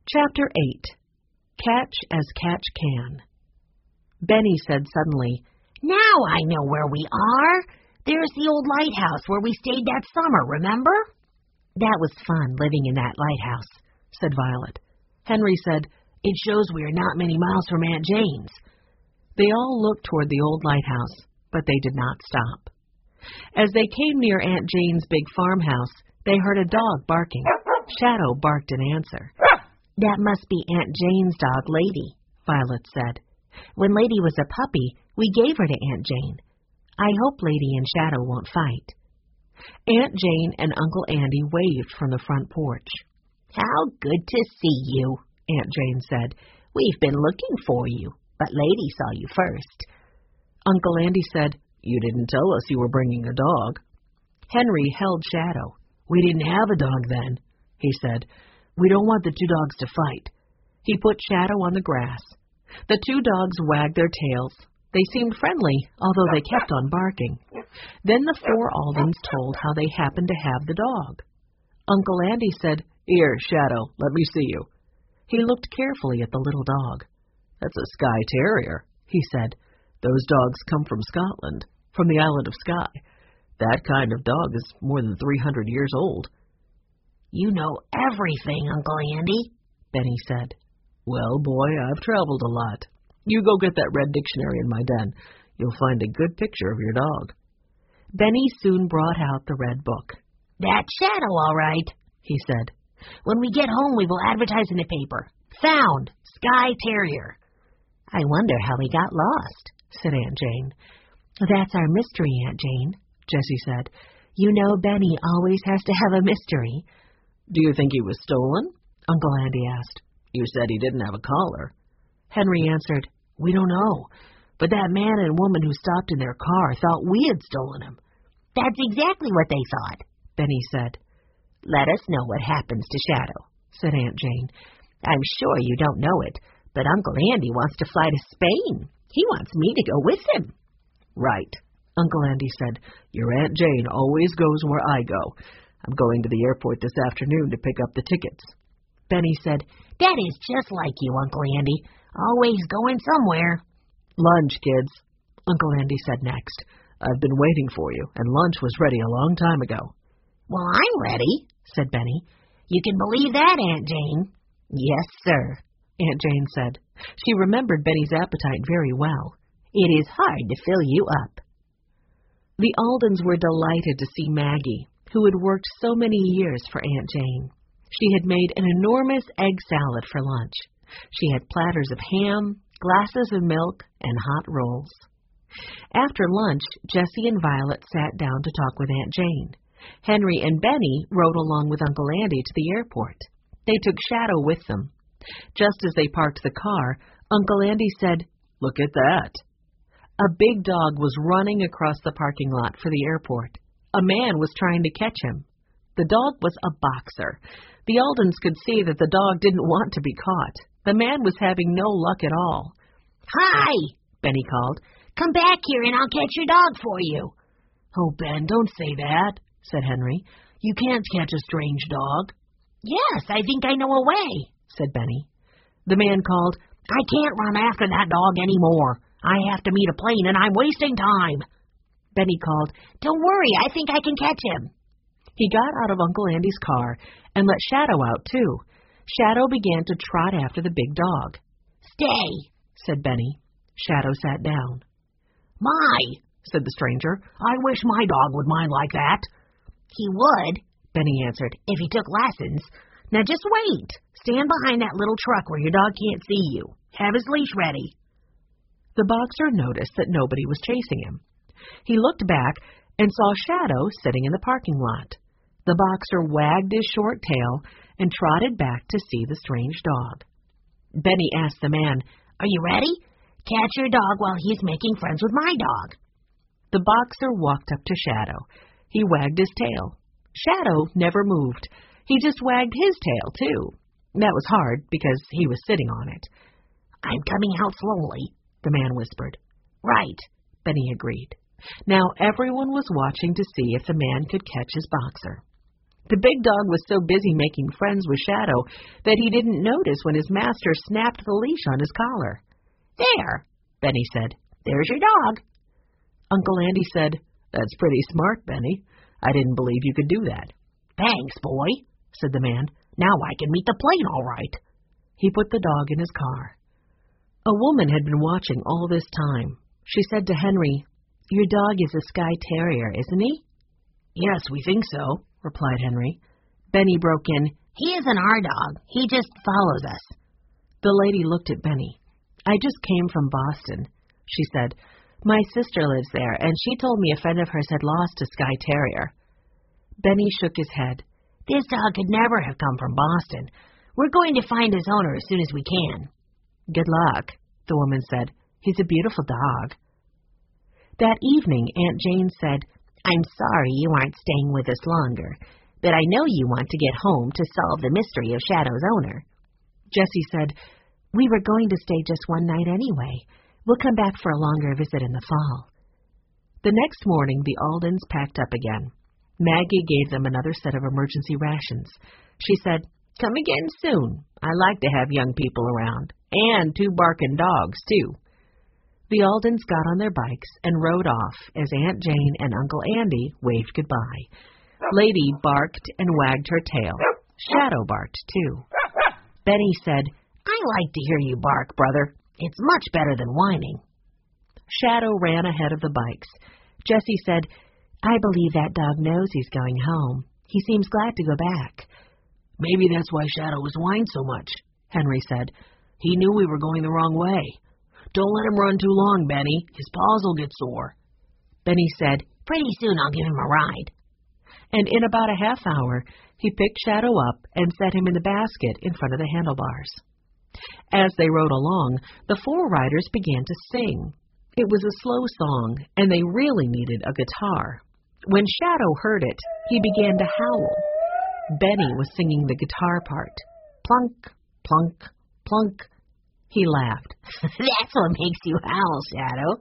Chapter 8. Catch as Catch Can. Benny said suddenly, "Now I know where we are. There's the old lighthouse where we stayed that summer, remember?" "That was fun, living in that lighthouse," said Violet. Henry said, "It shows we are not many miles from Aunt Jane's." They all looked toward the old lighthouse, but they did not stop. As they came near Aunt Jane's big farmhouse, they heard a dog barking. Shadow barked in answer. "That must be Aunt Jane's dog, Lady," Violet said. "When Lady was a puppy, we gave her to Aunt Jane. I hope Lady and Shadow won't fight." Aunt Jane and Uncle Andy waved from the front porch. "How good to see you," Aunt Jane said. "We've been looking for you, but Lady saw you first." Uncle Andy said, "You didn't tell us you were bringing a dog." Henry held Shadow. "We didn't have a dog then," he said. "We don't want the two dogs to fight." He put Shadow on the grass. The two dogs wagged their tails. They seemed friendly, although they kept on barking. Then the four Aldens told how they happened to have the dog. Uncle Andy said, "Here, Shadow, let me see you." He looked carefully at the little dog. "That's a Skye Terrier," he said. "Those dogs come from Scotland, from the island of Skye. That kind of dog is more than 300 years old." "You know everything, Uncle Andy," Benny said. "Well, boy, I've traveled a lot. You go get that red dictionary in my den. You'll find a good picture of your dog." Benny soon brought out the red book. "That's Shadow, all right," he said. "When we get home, we will advertise in the paper. Found, Skye Terrier." "I wonder how he got lost," said Aunt Jane. "That's our mystery, Aunt Jane," Jessie said. "You know Benny always has to have a mystery." "Do you think he was stolen?" Uncle Andy asked. "You said he didn't have a collar." Henry answered, "We don't know, but that man and woman who stopped in their car thought we had stolen him." "That's exactly what they thought," Benny said. "Let us know what happens to Shadow," said Aunt Jane. "I'm sure you don't know it, but Uncle Andy wants to fly to Spain. He wants me to go with him." "Right," Uncle Andy said. "Your Aunt Jane always goes where I go. I'm going to the airport this afternoon to pick up the tickets." Benny said, "That is just like you, Uncle Andy. Always going somewhere." "Lunch, kids," Uncle Andy said next. "I've been waiting for you, and lunch was ready a long time ago." "Well, I'm ready," said Benny. "You can believe that, Aunt Jane." "Yes, sir," Aunt Jane said. She remembered Benny's appetite very well. "It is hard to fill you up." The Aldens were delighted to see Maggie, who had worked so many years for Aunt Jane. She had made an enormous egg salad for lunch. She had platters of ham, glasses of milk, and hot rolls. After lunch, Jessie and Violet sat down to talk with Aunt Jane. Henry and Benny rode along with Uncle Andy to the airport. They took Shadow with them. Just as they parked the car, Uncle Andy said, "Look at that." A big dog was running across the parking lot for the airport. A man was trying to catch him. The dog was a boxer. The Aldens could see that the dog didn't want to be caught. The man was having no luck at all. "Hi," Benny called. "Come back here and I'll catch your dog for you." "Oh, Ben, don't say that," said Henry. "You can't catch a strange dog." "Yes, I think I know a way," said Benny. The man called, "I can't run after that dog anymore. I have to meet a plane and I'm wasting time." Benny called, "Don't worry, I think I can catch him." He got out of Uncle Andy's car and let Shadow out, too. Shadow began to trot after the big dog. "Stay," said Benny. Shadow sat down. "My," said the stranger, "I wish my dog would mind like that." "He would," Benny answered, "if he took lessons. Now just wait. Stand behind that little truck where your dog can't see you. Have his leash ready." The boxer noticed that nobody was chasing him. He looked back and saw Shadow sitting in the parking lot. The boxer wagged his short tail and trotted back to see the strange dog. Benny asked the man, "Are you ready? Catch your dog while he's making friends with my dog." The boxer walked up to Shadow. He wagged his tail. Shadow never moved. He just wagged his tail, too. That was hard because he was sitting on it. "I'm coming out slowly," the man whispered. "Right," Benny agreed. Now everyone was watching to see if the man could catch his boxer. The big dog was so busy making friends with Shadow that he didn't notice when his master snapped the leash on his collar. There, Benny said. There's your dog. Uncle Andy said, That's pretty smart, Benny. I didn't believe you could do that. Thanks, boy, said the man. Now I can meet the plane all right. He put the dog in his car. A woman had been watching all this time. She said to Henry, Your dog is a Skye Terrier, isn't he? Yes, we think so, replied Henry. Benny broke in, He isn't our dog. He just follows us. The lady looked at Benny. I just came from Boston, she said. My sister lives there, and she told me a friend of hers had lost a Skye Terrier. Benny shook his head. This dog could never have come from Boston. We're going to find his owner as soon as we can. Good luck, the woman said. He's a beautiful dog. That evening, Aunt Jane said, I'm sorry you aren't staying with us longer, but I know you want to get home to solve the mystery of Shadow's owner. Jessie said, We were going to stay just one night anyway. We'll come back for a longer visit in the fall. The next morning, the Aldens packed up again. Maggie gave them another set of emergency rations. She said, Come again soon. I like to have young people around, and 2 barking dogs, too. The Aldens got on their bikes and rode off as Aunt Jane and Uncle Andy waved goodbye. Lady barked and wagged her tail. Shadow barked, too. Benny said, I like to hear you bark, brother. It's much better than whining. Shadow ran ahead of the bikes. Jessie said, I believe that dog knows he's going home. He seems glad to go back. Maybe that's why Shadow was whining so much, Henry said. He knew we were going the wrong way. Don't let him run too long, Benny. His paws will get sore. Benny said, Pretty soon I'll give him a ride. And in about a half hour, he picked Shadow up and set him in the basket in front of the handlebars. As they rode along, the 4 riders began to sing. It was a slow song, and they really needed a guitar. When Shadow heard it, he began to howl. Benny was singing the guitar part. Plunk, plunk, plunk. He laughed. That's what makes you howl, Shadow.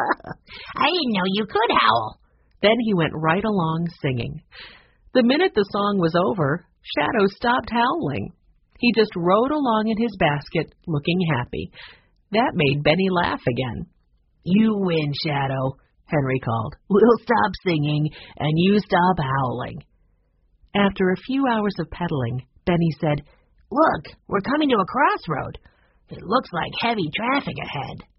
I didn't know you could howl. Then he went right along singing. The minute the song was over, Shadow stopped howling. He just rode along in his basket, looking happy. That made Benny laugh again. You win, Shadow, Henry called. We'll stop singing, and you stop howling. After a few hours of pedaling, Benny said, Look, we're coming to a crossroad. It looks like heavy traffic ahead.